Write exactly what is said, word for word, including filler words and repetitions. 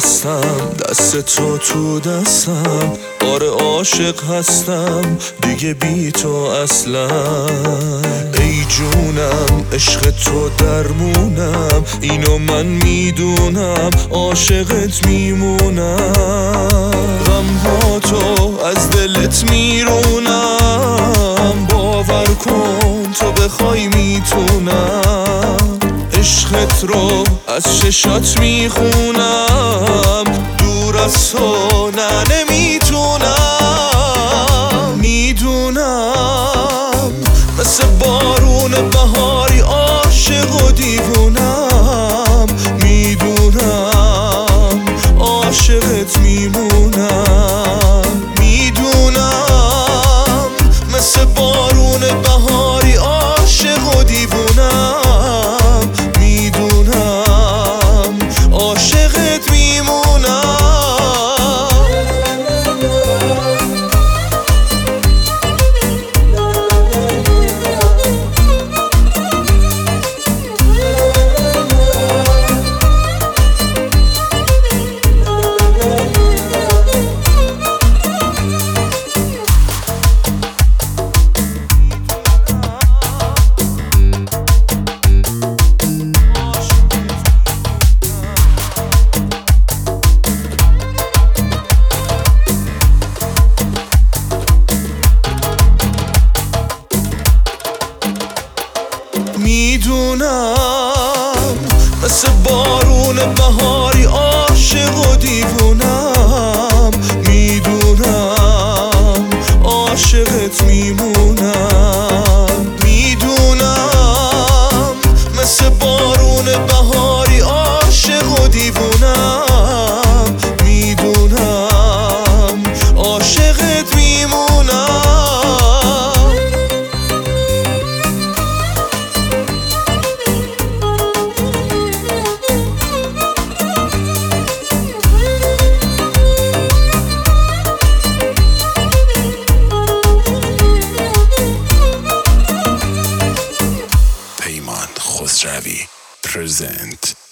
هستم، دست تو تو دستم، آره عاشق هستم دیگه بی تو اصلا. ای جونم عشق تو درمونم، اینو من میدونم، عاشقت میمونم. غمها تو از دلت میرونم، باور کن تو بخوای میتونم. عشقت رو از چشات میخونم، دور از تو نه نمیتونم. میدونم مثل بارون بهاری عاشق و دیوونم، میدونم عاشقت میمونم. میدونم مثل بارون بهاری عاشق و دیوونم، میدونم عاشقت میمونم. میدونم مثل بارون بهاری عاشق و دیوونم، میدونم عاشقت میمونم. میدونم مثل بارون بهاری عاشق و دیوونم، میدونم عاشقت میمونم. پیمان خسروی present